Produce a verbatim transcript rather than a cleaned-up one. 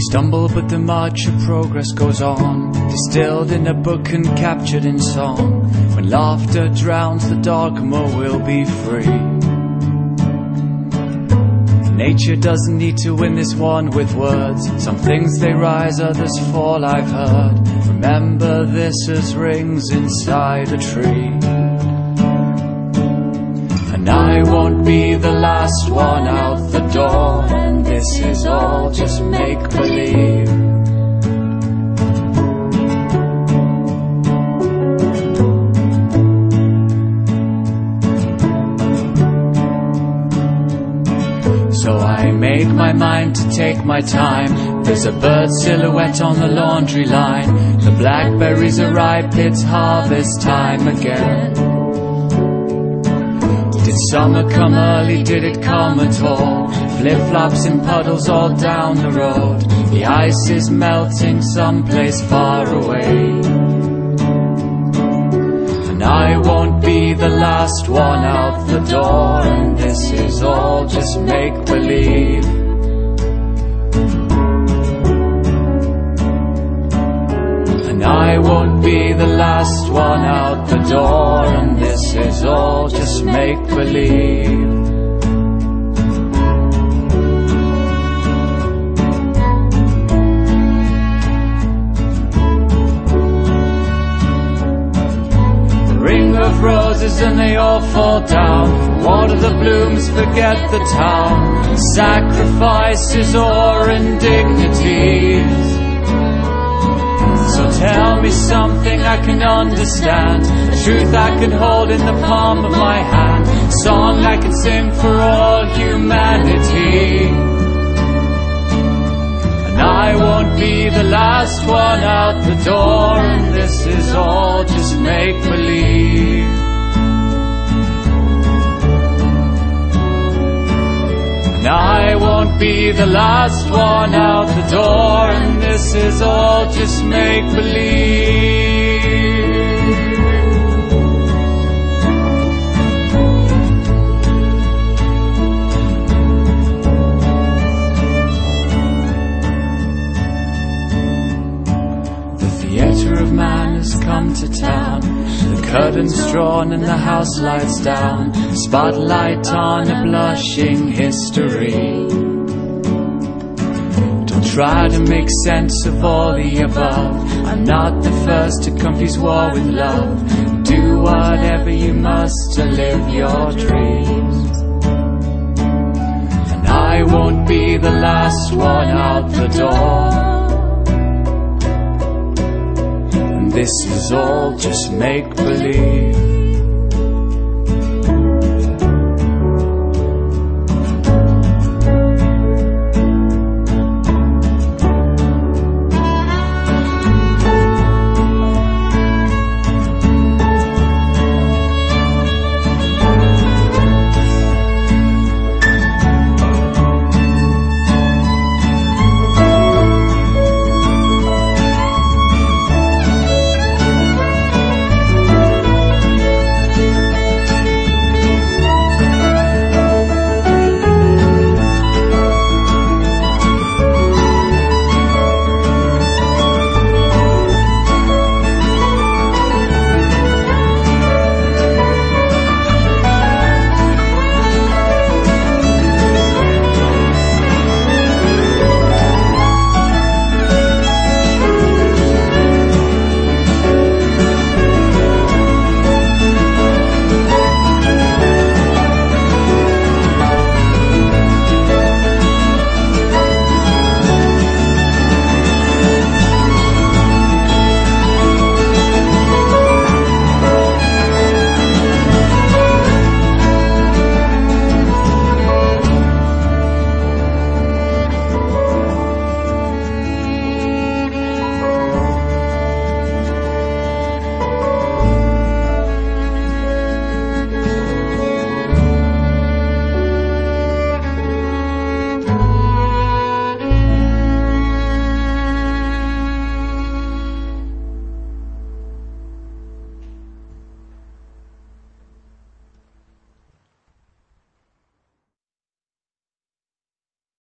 stumble, but the march of progress goes on, distilled in a book and captured in song. When laughter drowns the dogma, we'll be free. Nature doesn't need to win this one with words. Some things they rise, others fall, I've heard. Remember this as rings inside a tree. And I won't be the last one out the door, and this is all just make-believe. So I make my mind to take my time. There's a bird silhouette on the laundry line. The blackberries are ripe, it's harvest time again. Did summer come early, did it come at all? Flip-flops in puddles all down the road. The ice is melting someplace far away. And I won't be the last one out the door, and this is all just make-believe. And I won't be the last one out the door, and this is all just make-believe. Of roses and they all fall down. Water the blooms, forget the town. Sacrifices or indignities. So tell me something I can understand, a truth I can hold in the palm of my hand, a song I can sing for all humanity. And I won't be the last one out the door, and this is all just make-believe. And I won't be the last one out the door, and this is all just make-believe. The theatre of man has come to town. The curtains drawn and the house lights down. Spotlight on a blushing history. Don't try to make sense of all the above. I'm not the first to confuse war with love. Do whatever you must to live your dreams. And I won't be the last one out the door. This is all just make-believe.